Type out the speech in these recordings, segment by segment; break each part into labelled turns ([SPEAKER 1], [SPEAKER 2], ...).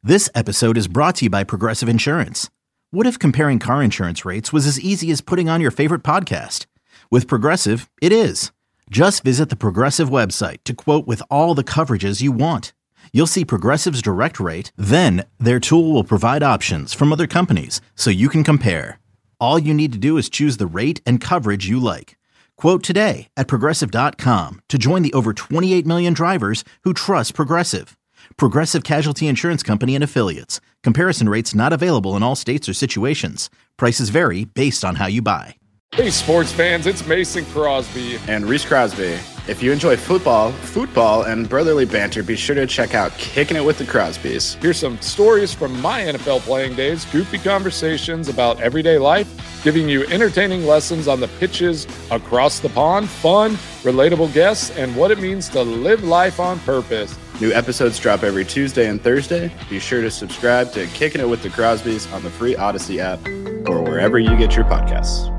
[SPEAKER 1] This episode is brought to you by Progressive Insurance. What if comparing car insurance rates was as easy as putting on your favorite podcast? With Progressive, it is. Just visit the Progressive website to quote with all the coverages you want. You'll see Progressive's direct rate, then their tool will provide options from other companies so you can compare. All you need to do is choose the rate and coverage you like. Quote today at Progressive.com to join the over 28 million drivers who trust Progressive. Progressive Casualty Insurance Company and Affiliates. Comparison rates not available in all states or situations. Prices vary based on how you buy.
[SPEAKER 2] Hey, sports fans, it's Mason Crosby.
[SPEAKER 3] And Reese Crosby. If you enjoy football, and brotherly banter, be sure to check out Kicking It with the Crosbys.
[SPEAKER 2] Here's some stories from my NFL playing days, goofy conversations about everyday life, giving you entertaining lessons on the pitches across the pond, fun, relatable guests, and what it means to live life on purpose.
[SPEAKER 3] New episodes drop every Tuesday and Thursday. Be sure to subscribe to Kicking It with the Crosbys on the free Odyssey app or wherever you get your podcasts.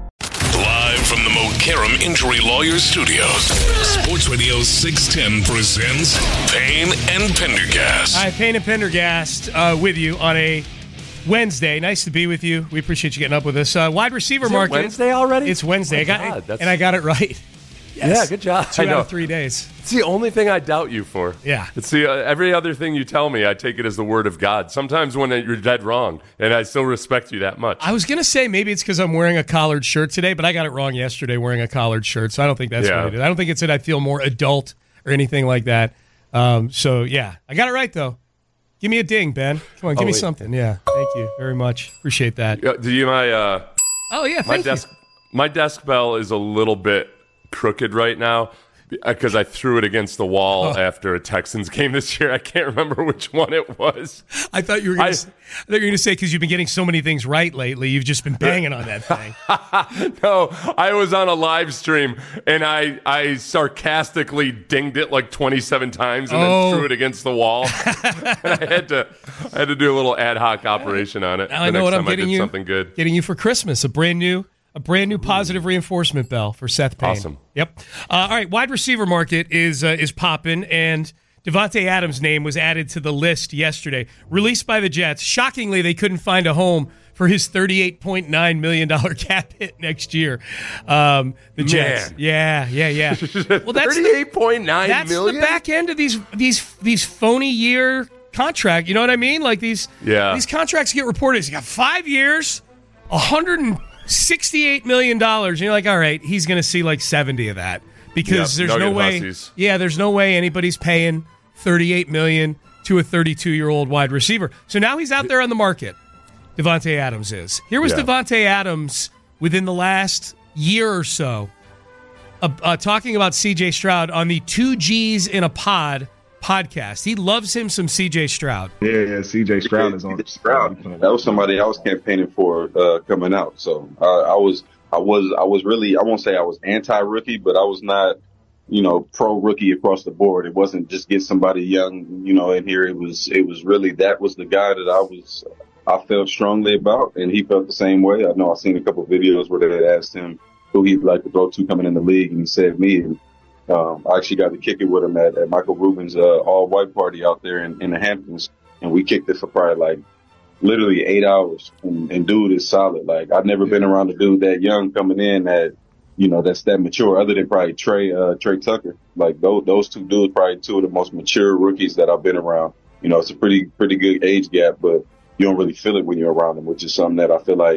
[SPEAKER 4] Live from the Mokaram Injury Lawyers Studios, Sports Radio 610 presents Payne and Pendergast.
[SPEAKER 5] Hi, Payne and Pendergast with you on a Wednesday. Nice to be with you. We appreciate you getting up with us. Wide receiver market.
[SPEAKER 6] Wednesday already?
[SPEAKER 5] It's Wednesday. I got it right. Yes.
[SPEAKER 6] Yeah, good job.
[SPEAKER 5] 2 out of 3 days.
[SPEAKER 6] It's the only thing I doubt you for.
[SPEAKER 5] Yeah.
[SPEAKER 6] It's the every other thing you tell me, I take it as the word of God. Sometimes when you're dead wrong, and I still respect you that much.
[SPEAKER 5] I was going to say maybe it's because I'm wearing a collared shirt today, but I got it wrong yesterday wearing a collared shirt, so I don't think that's what it is. I don't think it said I feel more adult or anything like that. So, yeah. I got it right, though. Give me a ding, Ben. Come on, give me something. Yeah, thank you very much. Appreciate that.
[SPEAKER 6] Do you my
[SPEAKER 5] thank you.
[SPEAKER 6] My desk bell is a little bit crooked right now because I threw it against the wall after a Texans game this year. I can't remember which one it was.
[SPEAKER 5] I thought you were going to say because you've been getting so many things right lately, you've just been banging on that thing.
[SPEAKER 6] No, I was on a live stream and I sarcastically dinged it like 27 times and then threw it against the wall. And I had to do a little ad hoc operation on it.
[SPEAKER 5] Now I know what I'm getting you.
[SPEAKER 6] Something good.
[SPEAKER 5] Getting you for Christmas, a brand new positive reinforcement bell for Seth Payne.
[SPEAKER 6] Awesome.
[SPEAKER 5] Yep. All right, wide receiver market is popping, and Davante Adams' name was added to the list yesterday. Released by the Jets. Shockingly, they couldn't find a home for his $38.9 million cap hit next year. The Jets.
[SPEAKER 6] Man.
[SPEAKER 5] Yeah.
[SPEAKER 6] Well, that's $38.9 million?
[SPEAKER 5] That's the back end of these phony year contract. You know what I mean? Like these contracts get reported. You got 5 years, $168 million. And you're like, all right, he's going to see like 70 of that because there's no way. Hussies. Yeah, there's no way anybody's paying $38 million to a 32-year-old wide receiver. So now he's out there on the market. Davante Adams is. Here was Davante Adams within the last year or so talking about C.J. Stroud on the 2 Gs in a Pod podcast. He loves him some C.J. Stroud.
[SPEAKER 7] Yeah, C.J. Stroud is on.
[SPEAKER 8] Stroud. That was somebody I was campaigning for coming out. So I was really, I won't say I was anti-rookie, but I was not, pro-rookie across the board. It wasn't just get somebody young, in here. It was really, that was the guy that I felt strongly about, and he felt the same way. I know I've seen a couple of videos where they had asked him who he'd like to throw to coming in the league, and he said me. And I actually got to kick it with him at Michael Rubin's all-white party out there in the Hamptons, and we kicked it for probably literally 8 hours. And dude is solid. Like, I've never been around a dude that young coming in that, that's that mature, other than probably Trey Tucker. Like, those two dudes probably two of the most mature rookies that I've been around. It's a pretty good age gap, but you don't really feel it when you're around them, which is something that I feel like,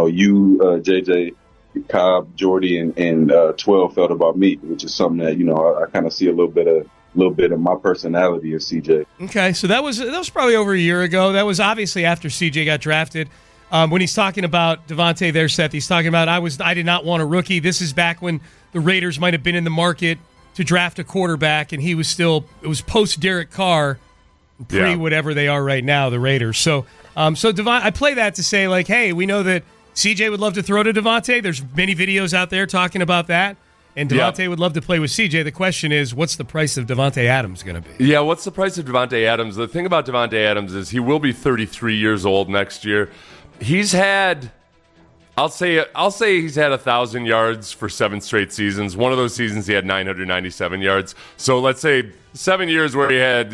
[SPEAKER 8] JJ, Cobb, Jordy, and 12 felt about me, which is something that, I kind of see a little bit of my personality of CJ.
[SPEAKER 5] Okay, so that was probably over a year ago. That was obviously after CJ got drafted. When he's talking about Davante there, Seth, he's talking about I did not want a rookie. This is back when the Raiders might have been in the market to draft a quarterback, and it was post Derek Carr, pre whatever they are right now, the Raiders. So I play that to say, like, hey, we know that CJ would love to throw to Davante. There's many videos out there talking about that. And Davante would love to play with CJ. The question is, what's the price of Davante Adams going to be?
[SPEAKER 6] Yeah, what's the price of Davante Adams? The thing about Davante Adams is he will be 33 years old next year. He's had I'll say he's had 1,000 yards for 7 straight seasons. One of those seasons he had 997 yards. So let's say 7 years where he had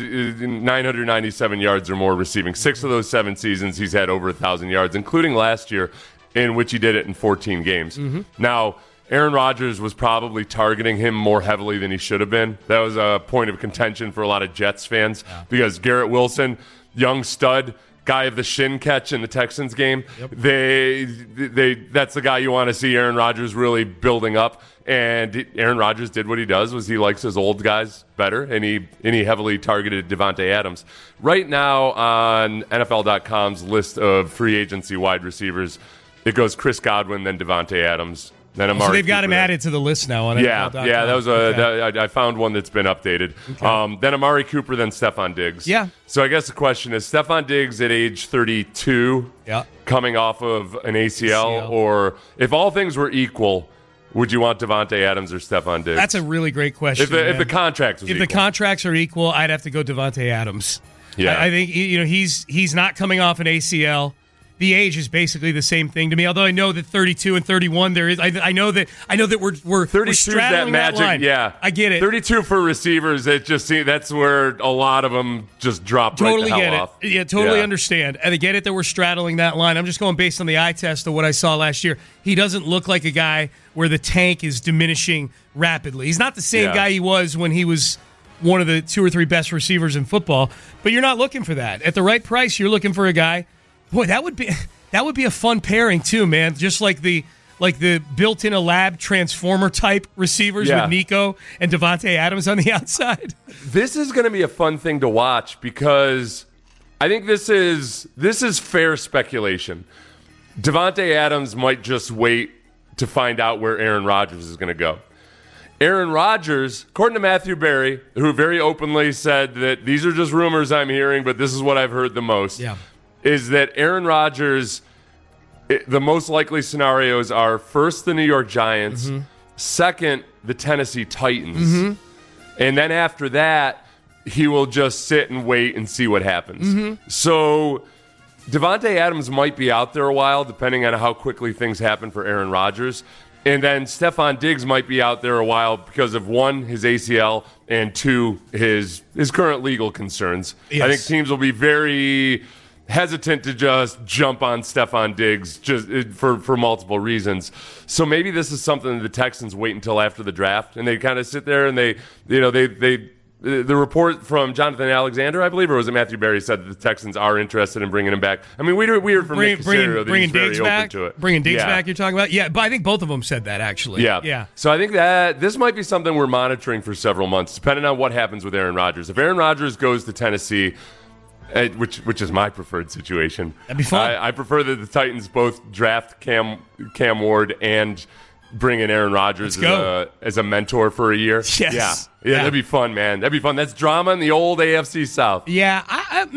[SPEAKER 6] 997 yards or more receiving. 6 of those 7 seasons he's had over 1,000 yards, including last year, in which he did it in 14 games. Mm-hmm. Now, Aaron Rodgers was probably targeting him more heavily than he should have been. That was a point of contention for a lot of Jets fans because Garrett Wilson, young stud, guy of the shin catch in the Texans game. Yep. That's the guy you want to see Aaron Rodgers really building up. And Aaron Rodgers did what he does, was he likes his old guys better, and he heavily targeted Davante Adams. Right now on NFL.com's list of free agency wide receivers, it goes Chris Godwin, then Davante Adams. Then Amari
[SPEAKER 5] so they've got
[SPEAKER 6] Cooper
[SPEAKER 5] him added to the list now on NFL.com.
[SPEAKER 6] Yeah, that was I found one that's been updated. Okay. Then Amari Cooper, then Stephon Diggs.
[SPEAKER 5] Yeah.
[SPEAKER 6] So I guess the question is, Stephon Diggs at age 32, coming off of an ACL, or if all things were equal, would you want Davante Adams or Stephon Diggs?
[SPEAKER 5] That's a really great question.
[SPEAKER 6] If the contracts was equal.
[SPEAKER 5] The contracts are equal, I'd have to go Davante Adams.
[SPEAKER 6] Yeah.
[SPEAKER 5] I think he's not coming off an ACL. The age is basically the same thing to me. Although I know that 32 and 31, there is. I know that we're
[SPEAKER 6] 32 is
[SPEAKER 5] straddling
[SPEAKER 6] that magic.
[SPEAKER 5] Line.
[SPEAKER 6] Yeah,
[SPEAKER 5] I get it.
[SPEAKER 6] 32 for receivers. That's where a lot of them just drop
[SPEAKER 5] totally
[SPEAKER 6] right the
[SPEAKER 5] get
[SPEAKER 6] hell
[SPEAKER 5] it.
[SPEAKER 6] off.
[SPEAKER 5] Yeah, totally understand. And I get it that we're straddling that line. I'm just going based on the eye test of what I saw last year. He doesn't look like a guy where the tank is diminishing rapidly. He's not the same guy he was when he was one of the 2 or 3 best receivers in football. But you're not looking for that. At the right price, you're looking for a guy. Boy, that would be a fun pairing too, man. Just like the built-in a lab transformer type receivers with Nico and Davante Adams on the outside.
[SPEAKER 6] This is going to be a fun thing to watch because I think this is fair speculation. Davante Adams might just wait to find out where Aaron Rodgers is going to go. Aaron Rodgers, according to Matthew Berry, who very openly said that these are just rumors I'm hearing, but this is what I've heard the most.
[SPEAKER 5] Yeah.
[SPEAKER 6] Is that Aaron Rodgers, the most likely scenarios are first the New York Giants, second the Tennessee Titans, and then after that, he will just sit and wait and see what happens. So Davante Adams might be out there a while, depending on how quickly things happen for Aaron Rodgers. And then Stephon Diggs might be out there a while because of, 1, his ACL, and 2, his current legal concerns.
[SPEAKER 5] Yes.
[SPEAKER 6] I think teams will be very hesitant to just jump on Stephon Diggs just for multiple reasons. So maybe this is something that the Texans wait until after the draft, and they kind of sit there and they the report from Jonathan Alexander, I believe, or was it Matthew Berry, said that the Texans are interested in bringing him back. I mean, we heard from Nick Caserio that he's very open to it.
[SPEAKER 5] Bringing Diggs back, you're talking about? Yeah, but I think both of them said that, actually.
[SPEAKER 6] Yeah. So I think that this might be something we're monitoring for several months, depending on what happens with Aaron Rodgers. If Aaron Rodgers goes to Tennessee, which is my preferred situation.
[SPEAKER 5] That'd be fun.
[SPEAKER 6] I prefer that the Titans both draft Cam Ward and bring in Aaron Rodgers as a mentor for a year.
[SPEAKER 5] Yes.
[SPEAKER 6] Yeah, that'd be fun, man. That'd be fun. That's drama in the old AFC South.
[SPEAKER 5] Yeah,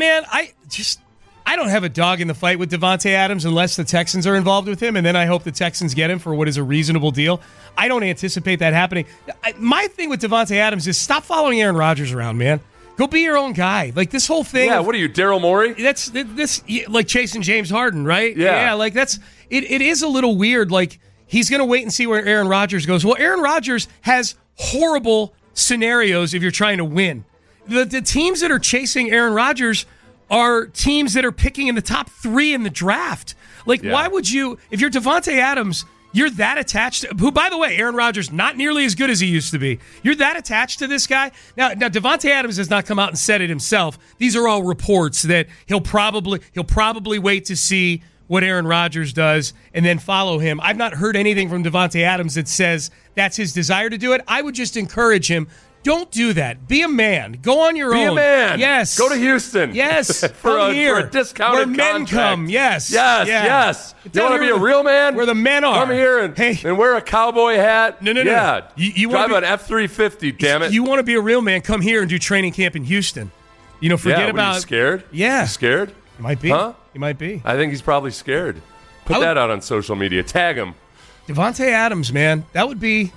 [SPEAKER 5] I don't have a dog in the fight with Davante Adams unless the Texans are involved with him, and then I hope the Texans get him for what is a reasonable deal. I don't anticipate that happening. My thing with Davante Adams is stop following Aaron Rodgers around, man. Go be your own guy. Like this whole thing.
[SPEAKER 6] Yeah, what are you, Daryl Morey?
[SPEAKER 5] That's like chasing James Harden, right?
[SPEAKER 6] Yeah.
[SPEAKER 5] Like it is a little weird. Like he's going to wait and see where Aaron Rodgers goes. Well, Aaron Rodgers has horrible scenarios if you're trying to win. The teams that are chasing Aaron Rodgers are teams that are picking in the top 3 in the draft. Like, why would you, if you're Davante Adams, you're that attached to, who, by the way, Aaron Rodgers, not nearly as good as he used to be. You're that attached to this guy. Now Davante Adams has not come out and said it himself. These are all reports that he'll probably wait to see what Aaron Rodgers does and then follow him. I've not heard anything from Davante Adams that says that's his desire to do it. I would just encourage him. Don't do that. Be a man. Go on your own.
[SPEAKER 6] Be a man.
[SPEAKER 5] Yes.
[SPEAKER 6] Go to Houston.
[SPEAKER 5] Yes.
[SPEAKER 6] for a discounted
[SPEAKER 5] where men
[SPEAKER 6] contract.
[SPEAKER 5] Come. Yes.
[SPEAKER 6] Yes. You want to be a real man?
[SPEAKER 5] Where the men are.
[SPEAKER 6] Come here and wear a cowboy hat.
[SPEAKER 5] No.
[SPEAKER 6] Yeah.
[SPEAKER 5] You
[SPEAKER 6] drive an F-350, damn it.
[SPEAKER 5] You want to be a real man, come here and do training camp in Houston. Forget about...
[SPEAKER 6] Are you scared?
[SPEAKER 5] Yeah.
[SPEAKER 6] You scared?
[SPEAKER 5] You might be.
[SPEAKER 6] Huh?
[SPEAKER 5] You might be.
[SPEAKER 6] I think he's probably scared. Put that out on social media. Tag him.
[SPEAKER 5] Davante Adams, man. That would be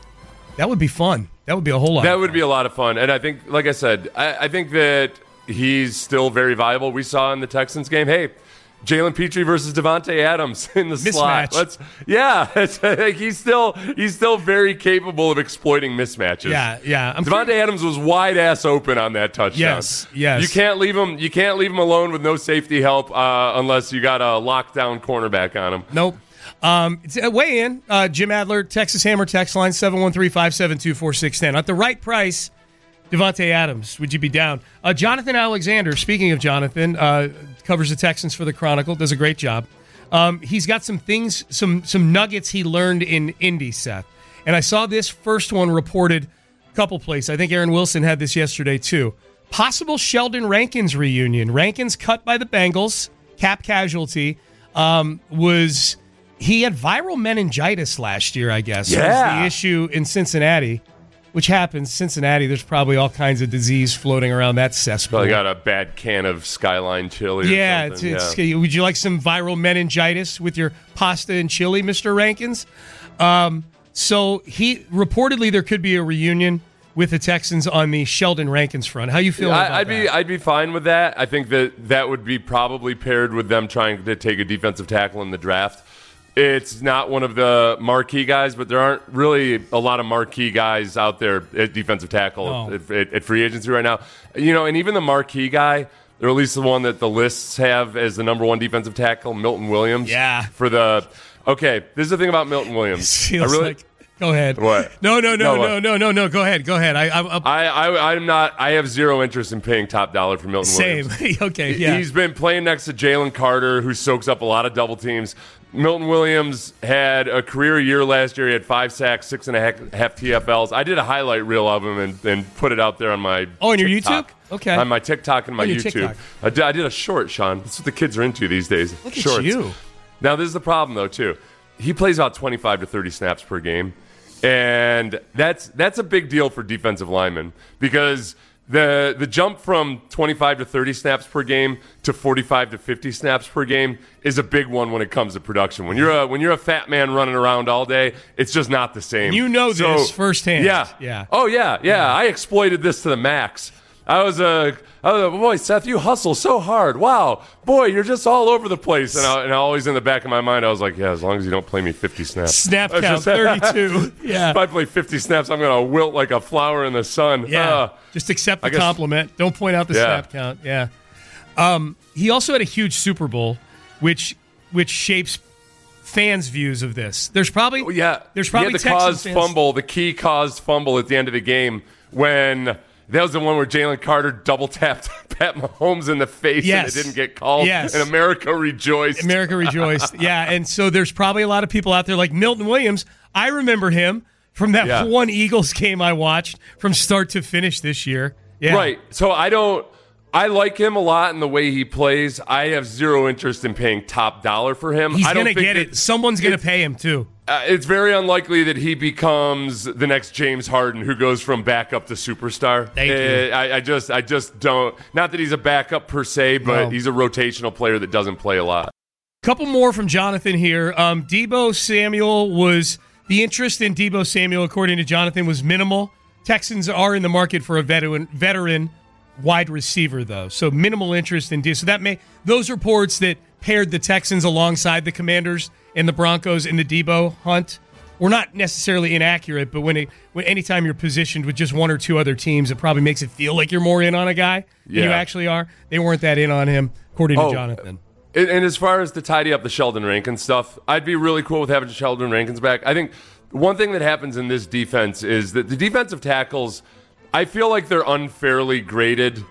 [SPEAKER 5] fun. That would be a whole lot.
[SPEAKER 6] That would be a lot of fun. And I think, like I said, I think that he's still very viable. We saw in the Texans game, hey, Jalen Petrie versus Devontae Adams in the slot.
[SPEAKER 5] Mismatch.
[SPEAKER 6] He's still very capable of exploiting mismatches.
[SPEAKER 5] Yeah.
[SPEAKER 6] Devontae Adams was wide ass open on that touchdown.
[SPEAKER 5] Yes.
[SPEAKER 6] You can't leave him alone with no safety help unless you got a lockdown cornerback on him.
[SPEAKER 5] Nope. Weigh in, Jim Adler, Texas Hammer text line 713-572-4610. At the right price, Devontae Adams, would you be down? Jonathan Alexander, speaking of Jonathan, covers the Texans for the Chronicle, does a great job. He's got some things, some nuggets he learned in Indy, Seth. And I saw this first one reported a couple places. I think Aaron Wilson had this yesterday too. Possible Sheldon Rankins reunion. Rankins cut by the Bengals, cap casualty, he had viral meningitis last year, I guess.
[SPEAKER 6] Yeah.
[SPEAKER 5] Was the issue in Cincinnati. Which happens, Cincinnati, there's probably all kinds of disease floating around that cesspool.
[SPEAKER 6] Probably got a bad can of Skyline chili or something.
[SPEAKER 5] Would you like some viral meningitis with your pasta and chili, Mr. Rankins? So reportedly there could be a reunion with the Texans on the Sheldon Rankins front. How you feeling about that?
[SPEAKER 6] I'd be fine with that. I think that would be probably paired with them trying to take a defensive tackle in the draft. It's not one of the marquee guys, but there aren't really a lot of marquee guys out there at defensive tackle at free agency right now. And even the marquee guy, or at least the one that the lists have as the number one defensive tackle, Milton Williams.
[SPEAKER 5] Yeah.
[SPEAKER 6] Okay, this is the thing about Milton Williams.
[SPEAKER 5] Go ahead.
[SPEAKER 6] What?
[SPEAKER 5] No. Go ahead.
[SPEAKER 6] I have zero interest in paying top dollar for Milton Williams.
[SPEAKER 5] Same. Okay. Yeah.
[SPEAKER 6] He's been playing next to Jalen Carter, who soaks up a lot of double teams. Milton Williams had a career year last year. He had 5 sacks, 6.5 TFLs. I did a highlight reel of him and put it out there on my
[SPEAKER 5] on your
[SPEAKER 6] TikTok.
[SPEAKER 5] YouTube? Okay.
[SPEAKER 6] On my TikTok and my YouTube.
[SPEAKER 5] TikTok.
[SPEAKER 6] I did a short, Sean. That's what the kids are into these days.
[SPEAKER 5] Look
[SPEAKER 6] Shorts.
[SPEAKER 5] at you.
[SPEAKER 6] Now, this is the problem, though, too. He plays about 25 to 30 snaps per game. And that's a big deal for defensive linemen because the jump from 25 to 30 snaps per game to 45 to 50 snaps per game is a big one when it comes to production. When you're a fat man running around all day, it's just not the same.
[SPEAKER 5] You know this firsthand.
[SPEAKER 6] Yeah. Oh yeah. I exploited this to the max. I was boy, Seth, you hustle so hard. Wow, boy, you're just all over the place. And I always in the back of my mind, I was like, yeah, as long as you don't play me 50 snaps.
[SPEAKER 5] Snap count 32. Yeah.
[SPEAKER 6] If I play 50 snaps, I'm going to wilt like a flower in the sun.
[SPEAKER 5] Yeah. Just accept the compliment. Don't point out the snap count. Yeah. He also had a huge Super Bowl, which shapes fans' views of this. There's probably
[SPEAKER 6] he had the key caused fumble at the end of the game when. That was the one where Jalen Carter double-tapped Pat Mahomes in the face and it didn't get called.
[SPEAKER 5] Yes.
[SPEAKER 6] And America rejoiced.
[SPEAKER 5] Yeah, and so there's probably a lot of people out there like Milton Williams. I remember him from that one Eagles game I watched from start to finish this year. Yeah.
[SPEAKER 6] Right. So I like him a lot in the way he plays. I have zero interest in paying top dollar for him.
[SPEAKER 5] He's going to get it. Someone's going to pay him, too.
[SPEAKER 6] It's very unlikely that he becomes the next James Harden who goes from backup to superstar.
[SPEAKER 5] Thank you.
[SPEAKER 6] I just don't. Not that he's a backup per se, but he's a rotational player that doesn't play a lot.
[SPEAKER 5] Couple more from Jonathan here. Deebo Samuel the interest in Deebo Samuel, according to Jonathan, was minimal. Texans are in the market for a veteran wide receiver, though. So minimal interest in Deebo. So those reports that paired the Texans alongside the Commanders and the Broncos in the Deebo hunt were not necessarily inaccurate, but when anytime you're positioned with just one or two other teams, it probably makes it feel like you're more in on a guy than you actually are. They weren't that in on him, according to Jonathan.
[SPEAKER 6] And as far as to tidy up the Sheldon Rankins stuff, I'd be really cool with having Sheldon Rankins back. I think one thing that happens in this defense is that the defensive tackles, I feel like they're unfairly graded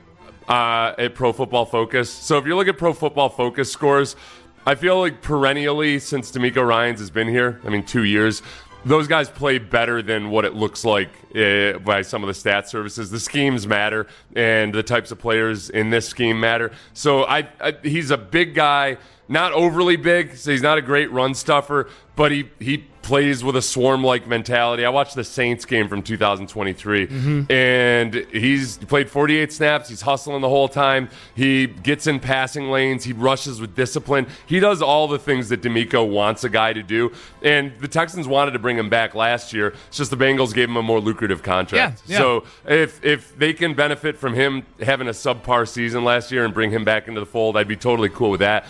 [SPEAKER 6] at Pro Football Focus. So if you look at Pro Football Focus scores, I feel like perennially since DeMeco Ryans has been here, 2 years, those guys play better than what it looks like by some of the stat services. The schemes matter, and the types of players in this scheme matter. So he's a big guy, not overly big, so he's not a great run stuffer, but he plays with a swarm-like mentality. I watched the Saints game from 2023, and he played 48 snaps. He's hustling the whole time. He gets in passing lanes. He rushes with discipline. He does all the things that DeMeco wants a guy to do, and the Texans wanted to bring him back last year. It's just the Bengals gave him a more lucrative contract.
[SPEAKER 5] Yeah.
[SPEAKER 6] So if they can benefit from him having a subpar season last year and bring him back into the fold, I'd be totally cool with that. But you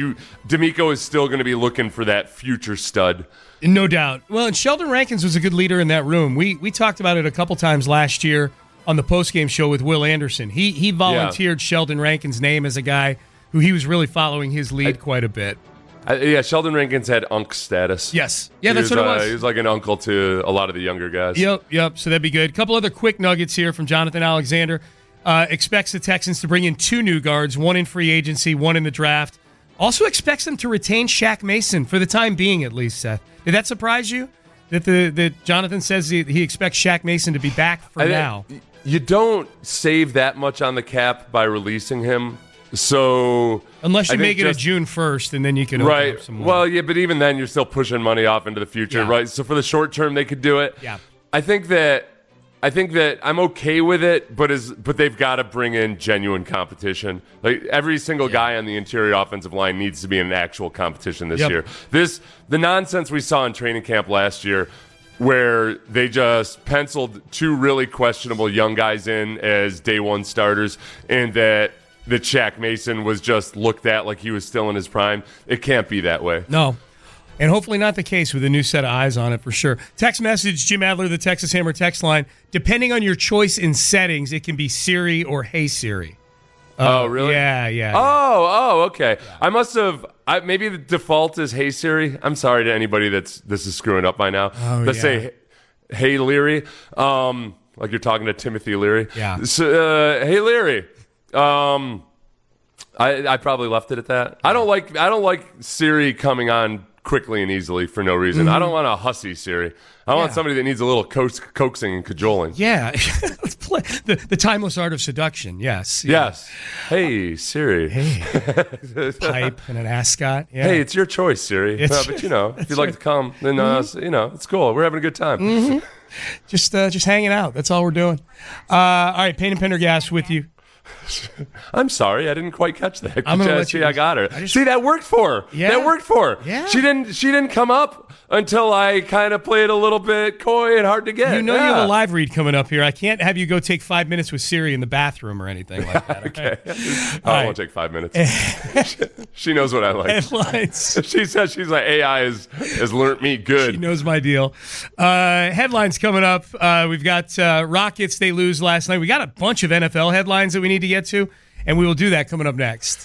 [SPEAKER 6] D'Amico is still going to be looking for that future stud.
[SPEAKER 5] No doubt. Well, and Sheldon Rankins was a good leader in that room. We talked about it a couple times last year on the postgame show with Will Anderson. He volunteered Sheldon Rankins' name as a guy who he was really following his lead quite a bit.
[SPEAKER 6] Sheldon Rankins had unk status.
[SPEAKER 5] Yes. Yeah, that's what it was.
[SPEAKER 6] He was like an uncle to a lot of the younger guys.
[SPEAKER 5] Yep. So that'd be good. A couple other quick nuggets here from Jonathan Alexander. Expects the Texans to bring in 2 new guards, one in free agency, one in the draft. Also expects them to retain Shaq Mason for the time being, at least, Seth. Did that surprise you? That Jonathan says he expects Shaq Mason to be back for now.
[SPEAKER 6] You don't save that much on the cap by releasing him. So
[SPEAKER 5] unless you make it a June 1st, and then you can open up some more.
[SPEAKER 6] Well, yeah, but even then, you're still pushing money off into the future, right? So for the short term, they could do it.
[SPEAKER 5] Yeah,
[SPEAKER 6] I think that I'm okay with it, but they've got to bring in genuine competition. Like every single guy on the interior offensive line needs to be in an actual competition this year. The nonsense we saw in training camp last year, where they just penciled 2 really questionable young guys in as day one starters, and that Shaq Mason was just looked at like he was still in his prime. It can't be that way.
[SPEAKER 5] No. And hopefully not the case with a new set of eyes on it for sure. Text message, Jim Adler, the Texas Hammer text line. Depending on your choice in settings, it can be Siri or Hey Siri.
[SPEAKER 6] Oh, really?
[SPEAKER 5] Yeah.
[SPEAKER 6] Oh, okay. Yeah. I must have. Maybe the default is Hey Siri. I'm sorry to anybody this is screwing up by now. Let's say Hey Leary, like you're talking to Timothy Leary.
[SPEAKER 5] Yeah.
[SPEAKER 6] So, hey Leary. I probably left it at that. I don't like Siri coming on quickly and easily for no reason. I don't want a hussy Siri. I want somebody that needs a little coaxing and cajoling.
[SPEAKER 5] Yeah. Let's play the timeless art of seduction. Yes.
[SPEAKER 6] Hey, Siri.
[SPEAKER 5] Hey. Pipe and an ascot. Yeah.
[SPEAKER 6] Hey, it's your choice, Siri. But if you'd like to come, then it's cool. We're having a good time.
[SPEAKER 5] Mm-hmm. Just hanging out. That's all we're doing. All right, Payne and Pendergast with you.
[SPEAKER 6] I'm sorry, I didn't quite catch that. I got her.
[SPEAKER 5] See,
[SPEAKER 6] that worked for her.
[SPEAKER 5] Yeah.
[SPEAKER 6] That worked for her.
[SPEAKER 5] Yeah.
[SPEAKER 6] She didn't come up until I kind of played a little bit coy and hard to get.
[SPEAKER 5] You have a live read coming up here. I can't have you go take 5 minutes with Siri in the bathroom or anything like that.
[SPEAKER 6] Okay. I won't take 5 minutes. She knows what I like.
[SPEAKER 5] Headlines.
[SPEAKER 6] She says she's like, AI has learned me good.
[SPEAKER 5] She knows my deal. Headlines coming up. We've got Rockets. They lose last night. We got a bunch of NFL headlines that we need to get to, and we will do that coming up next.